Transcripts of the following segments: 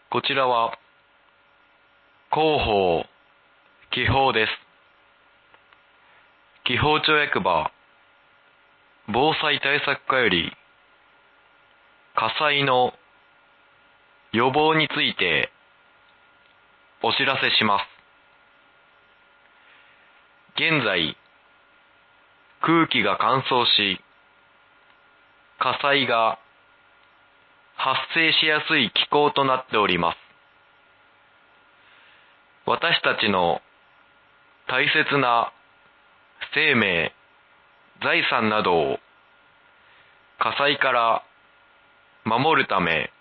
こちらは広報気泡です。気泡町役場防災対策課より火災の予防についてお知らせします。現在、空気が乾燥し、火災が発生しやすい気候となっております。私たちの大切な生命、財産などを火災から守るため、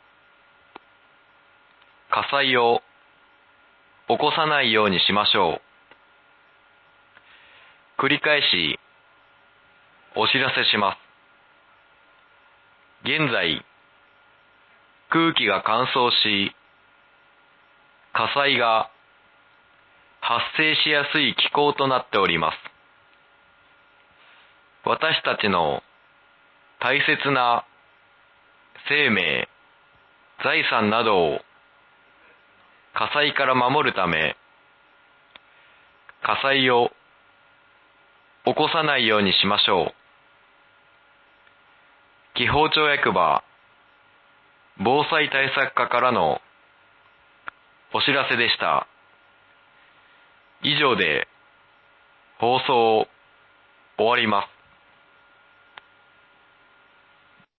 火災を起こさないようにしましょう。繰り返しお知らせします。現在、空気が乾燥し、火災が発生しやすい気候となっております。私たちの大切な生命、財産などを火災から守るため、火災を起こさないようにしましょう。気泡町役場防災対策課からのお知らせでした。以上で放送を終わります。